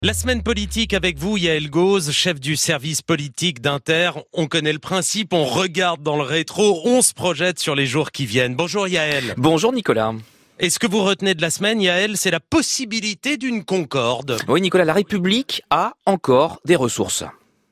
La semaine politique avec vous, Yaël Gauze, chef du service politique d'Inter. On connaît le principe, on regarde dans le rétro, on se projette sur les jours qui viennent. Bonjour Yaël. Bonjour Nicolas. Et ce que vous retenez de la semaine, Yaël, c'est la possibilité d'une concorde. Oui Nicolas, la République a encore des ressources.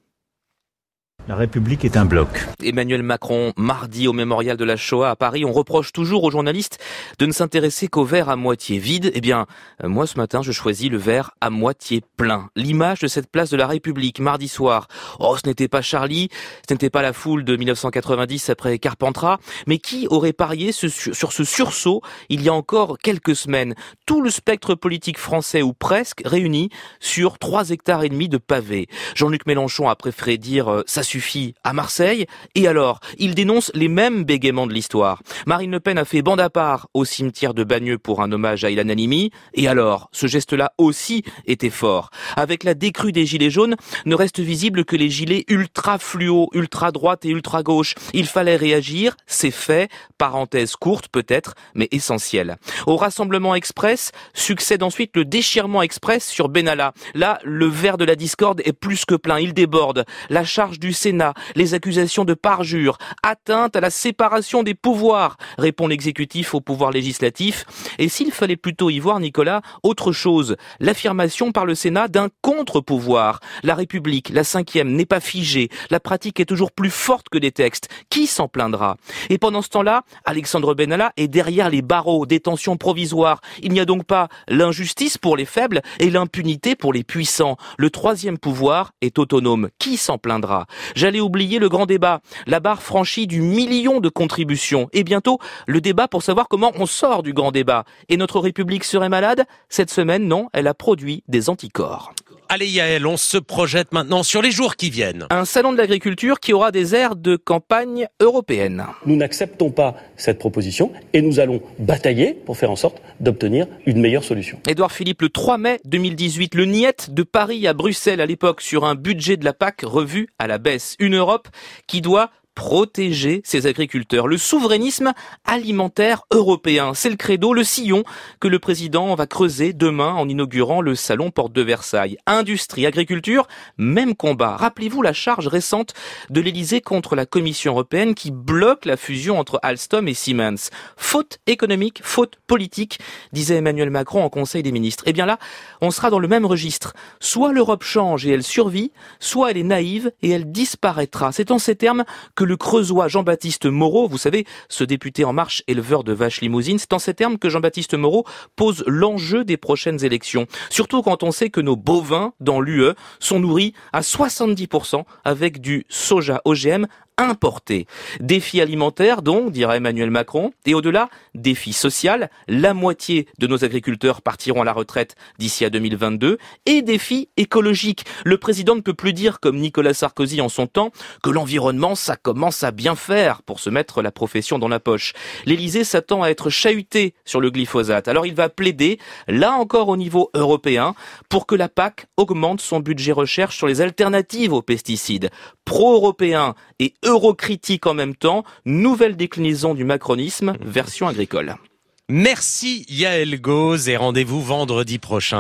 La République est un bloc. Emmanuel Macron, mardi au mémorial de la Shoah à Paris, on reproche toujours aux journalistes de ne s'intéresser qu'au verre à moitié vide. Eh bien, moi ce matin, je choisis le verre à moitié plein. L'image de cette place de la République, mardi soir. Oh, ce n'était pas Charlie, ce n'était pas la foule de 1990 après Carpentras, mais qui aurait parié sur ce sursaut il y a encore quelques semaines? Tout le spectre politique français, ou presque, réuni sur 3,5 hectares de pavés. Jean-Luc Mélenchon a préféré dire ça suffit à Marseille, et alors, il dénonce les mêmes bégaiements de l'histoire. Marine Le Pen a fait bande à part au cimetière de Bagneux pour un hommage à Ilan Halimi, et alors, ce geste-là aussi était fort. Avec la décrue des gilets jaunes, ne reste visible que les gilets ultra-fluo, ultra-droite et ultra-gauche. Il fallait réagir, c'est fait, parenthèse courte peut-être, mais essentielle. Au Rassemblement Express, succède ensuite le déchirement express sur Benalla. Là, le verre de la discorde est plus que plein, il déborde. La charge du Sénat, les accusations de parjure, atteinte à la séparation des pouvoirs, répond l'exécutif au pouvoir législatif. Et s'il fallait plutôt y voir, Nicolas, autre chose, l'affirmation par le Sénat d'un contre-pouvoir. La République, la 5e, n'est pas figée, la pratique est toujours plus forte que des textes. Qui s'en plaindra? Et pendant ce temps-là, Alexandre Benalla est derrière les barreaux, détention provisoire. Il n'y a donc pas l'injustice pour les faibles et l'impunité pour les puissants. Le 3e pouvoir est autonome. Qui s'en plaindra? J'allais oublier le grand débat, la barre franchie du million de contributions. Et bientôt, le débat pour savoir comment on sort du grand débat. Et notre République serait malade? Cette semaine, non, elle a produit des anticorps. Allez Yaël, on se projette maintenant sur les jours qui viennent. Un salon de l'agriculture qui aura des airs de campagne européenne. Nous n'acceptons pas cette proposition et nous allons batailler pour faire en sorte d'obtenir une meilleure solution. Édouard Philippe, le 3 mai 2018, le niet de Paris à Bruxelles à l'époque sur un budget de la PAC revu à la baisse. Une Europe qui doit protéger ses agriculteurs. Le souverainisme alimentaire européen, c'est le credo, le sillon que le président va creuser demain en inaugurant le salon Porte de Versailles. Industrie, agriculture, même combat. Rappelez-vous la charge récente de l'Élysée contre la Commission européenne qui bloque la fusion entre Alstom et Siemens. Faute économique, faute politique, disait Emmanuel Macron en Conseil des ministres. Eh bien là, on sera dans le même registre. Soit l'Europe change et elle survit, soit elle est naïve et elle disparaîtra. C'est en ces termes que le Creusois Jean-Baptiste Moreau, vous savez, ce député En Marche éleveur de vaches limousines, c'est en ces termes que Jean-Baptiste Moreau pose l'enjeu des prochaines élections. Surtout quand on sait que nos bovins dans l'UE sont nourris à 70% avec du soja OGM importé. Défi alimentaire donc, dira Emmanuel Macron, et au-delà, défi social, la moitié de nos agriculteurs partiront à la retraite d'ici à 2022, et défi écologique. Le président ne peut plus dire, comme Nicolas Sarkozy en son temps, que l'environnement, ça commence à bien faire pour se mettre la profession dans la poche. L'Élysée s'attend à être chahuté sur le glyphosate. Alors il va plaider, là encore au niveau européen, pour que la PAC augmente son budget recherche sur les alternatives aux pesticides. Pro-européen et eurocritique en même temps, nouvelle déclinaison du macronisme, version agricole. Merci Yaël Gauze et rendez-vous vendredi prochain.